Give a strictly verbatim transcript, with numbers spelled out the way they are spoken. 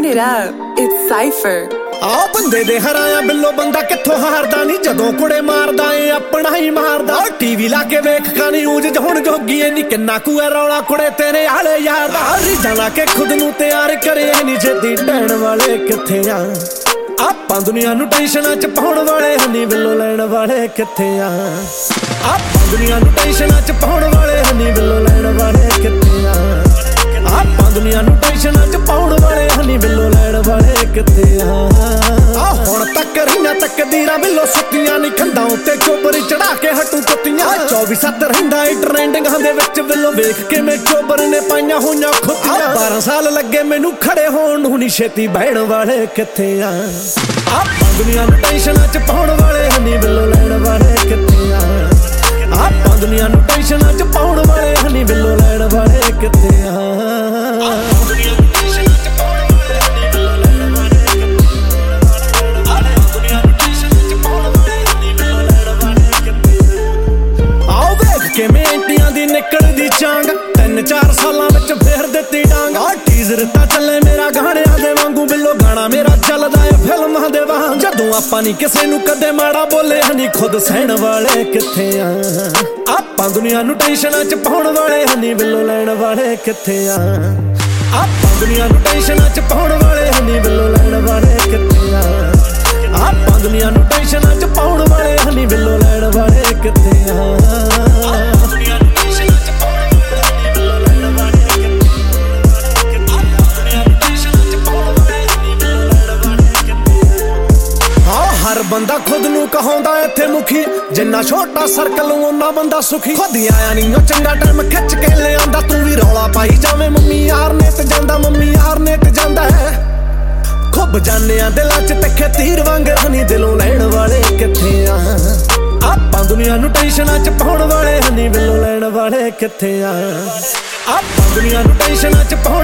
Turn it up, it's Cypher. ਆ ਬੰਦੇ ਦੇ ਹਰਾਇਆ ਬਿੱਲੋ ਬੰਦਾ ਕਿੱਥੋਂ ਹਾਰਦਾ ਨਹੀਂ ਜਦੋਂ ਕੁੜੇ ਮਾਰਦਾ ਏ ਆਪਣਾ ਹੀ ਮਾਰਦਾ ਟੀਵੀ ਲਾ ਕੇ ਵੇਖ ਕਾਨੀ ਊਜ ਹੁਣ ਜੋਗੀ ਏ ਨੀ ਕਿੰਨਾ ਕੁ ਐ ਰੌਲਾ ਕੁੜੇ ਤੇਰੇ ਆਲੇ ਯਾਰ ਦਾ ਰੀਜਾਂ ਲਾ ਕੇ ਖੁਦ ਨੂੰ ਤਿਆਰ ਕਰੇ ਨੀ ਛੇਤੀ ਢਹਿਣ ਵਾਲੇ ਕਿੱਥੇ ਆ ਆਪਾਂ ਦੁਨੀਆ ਨੂੰ ਟੈਨਸ਼ਨਾਂ ਚ ਪਾਉਣ ਵਾਲੇ ਹਨੀ ਬਿੱਲੋ ਲੈਣ ਵਾਲੇ ਕਿੱਥੇ ਆ ਆਪਾਂ ਦੁਨੀਆ ਨੂੰ ਟੈਨਸ਼ਨਾਂ ਚ ਪਾਉਣ ਵਾਲੇ ਹਨੀ ਬਿੱਲੋ ਲੈਣ ਵਾਲੇ ਕਿੱਥੇ ਆ ਆਪਾਂ ਦੁਨੀਆ ਨੂੰ ਟੈਨਸ਼ਨਾਂ ਚ ਪਾਉਣ ਵਾਲੇ ਹਨੀ ਬਿੱਲੋ ਲੈਣ ਵਾਲੇ ਕਿੱਥੇ ਆ ਹੁਣ ਤੱਕ ਰਹੀਆਂ ਤਕਦੀਰਾਂ ਬਿੱਲੋ ਸੁੱਕੀਆਂ ਨੀ ਖੰਡਾਂ ਉੱਤੇ ਚੋਬਰ ਚੜਾ ਕੇ ਹਟੂ ਕੁੱਤੀਆਂ ਚੌਵੀ ਸੱਤ ਰਹਿੰਦਾ ਏ ਟ੍ਰੈਂਡਿੰਗਾਂ ਦੇ ਵਿੱਚ ਬਿੱਲੋ ਵੇਖ ਕੇ ਮੈਂ ਚੋਬਰ ਨੇ ਪਾਈਆਂ ਹੋਈਆਂ ਖੁੱਤੀਆਂ ਬਾਰਾਂ ਸਾਲ ਲੱਗੇ ਮੈਨੂੰ ਖੜੇ ਹੋਣ ਨੂੰ ਨੀ ਛੇਤੀ ਬਹਿਣ ਵਾਲੇ ਕਿੱਥੇ ਆ ਆਪਾਂ ਦੁਨੀਆ ਨੂੰ ਟੈਨਸ਼ਨਾਂ ਚ ਪਾਉਣ ਵਾਲੇ ਹਨੀ ਬਿੱਲੋ ਲੈਣ ਵਾਲੇ ਕਿੱਥੇ ਆ ਆਪਾਂ ਦੁਨੀਆ ਨੂੰ ਟੈਨਸ਼ਨਾਂ ਚ ਪਾਉਣ ਵਾਲੇ ਹਨੀ ਬਿੱਲੋ ਲੈਣ ਵਾਲੇ ਕਿੱਥੇ ਆ ਨਿਕਲਦੀ ਚਾਂਗ ਤਿੰਨ ਚਾਰ ਸਾਲਾਂ ਵਿੱਚ ਫੇਰ ਦਿੱਤੀ ਡਾਂਗ ਆ ਟੀਜ਼ਰ ਤਾਂ ਚੱਲੇ ਮੇਰਾ ਗਾਣਿਆਂ ਦੇ ਵਾਂਗੂ ਬਿੱਲੋ ਗਾਣਾ ਮੇਰਾ ਚੱਲਦਾ ਏ ਫਿਲਮਾਂ ਦੇ ਵਾਂਗ ਜਦੋਂ ਆਪਾਂ ਨਹੀਂ ਕਿਸੇ ਨੂੰ ਕਦੇ ਮਾੜਾ ਬੋਲੇ ਹਨੀ ਖੁਦ ਸਹਿਣ ਵਾਲੇ ਕਿੱਥੇ ਆ ਆਪਾਂ ਦੁਨੀਆ ਨੂੰ ਟੈਨਸ਼ਨਾਂ ਚ ਪਾਉਣ ਵਾਲੇ ਹਨੀ ਬਿੱਲੋ ਲੈਣ ਵਾਲੇ ਕਿੱਥੇ ਆ ਆਪਾਂ ਦੁਨੀਆ ਨੂੰ ਟੈਨਸ਼ਨਾਂ ਚ ਪਾਉਣ ਵਾਲੇ ਹਨੀ ਬਿੱਲੋ ਲੈਣ ਵਾਲੇ ਕਿੱਥੇ ਆ ਆਪਾਂ ਦੁਨੀਆ ਨੂੰ ਟੈਨਸ਼ਨਾਂ ਚ ਪਾਉਣ ਵਾਲੇ ਹਨੀ ਬਿੱਲੋ ਲੈਣ ਵਾਲੇ ਕਿੱਥੇ ਆ ਹਰ ਬੰਦਾ ਖੁਦ ਨੂੰ ਕਹਾਉਂਦਾ ਇੱਥੇ ਮੁਖੀ ਜਿੰਨਾ ਛੋਟਾ ਸਰਕਲ ਉਹਨਾਂ ਬੰਦਾ ਸੁਖੀ ਖੁਦ ਆਇਆ ਨਹੀਂ ਉਹ ਚੰਗਾ ਟਾਈਮ ਖਿੱਚ ਕੇ ਲਿਆਂਦਾ ਤੂੰ ਵੀ ਰੌਲਾ ਪਾਈ ਜਾਵੇਂ ਮੰਮੀ ਯਾਰ ਨੇ ਤੇ ਜਾਂਦਾ ਮੰਮੀ ਯਾਰ ਨੇ ਤੇ ਜਾਂਦਾ ਹੈ ਖੁੱਬ ਜਾਨਿਆਂ ਦਿਲਾਂ ਚ ਤਿੱਖੇ ਤੀਰ ਵਾਂਗ ਹਨੀ ਦਿਲੋਂ ਲੈਣ ਵਾਲੇ ਕਿੱਥੇ ਆ ਆਪਾਂ ਦੁਨੀਆ ਨੂੰ ਟੈਨਸ਼ਨਾਂ ਚ ਪਾਉਣ ਵਾਲੇ ਹਨੀ ਬਿੱਲੋ ਲੈਣ ਵਾਲੇ ਕਿੱਥੇ ਆ ਆਪਾਂ ਦੁਨੀਆ ਨੂੰ ਟੈਨਸ਼ਨਾਂ ਚ ਪਾਉਣ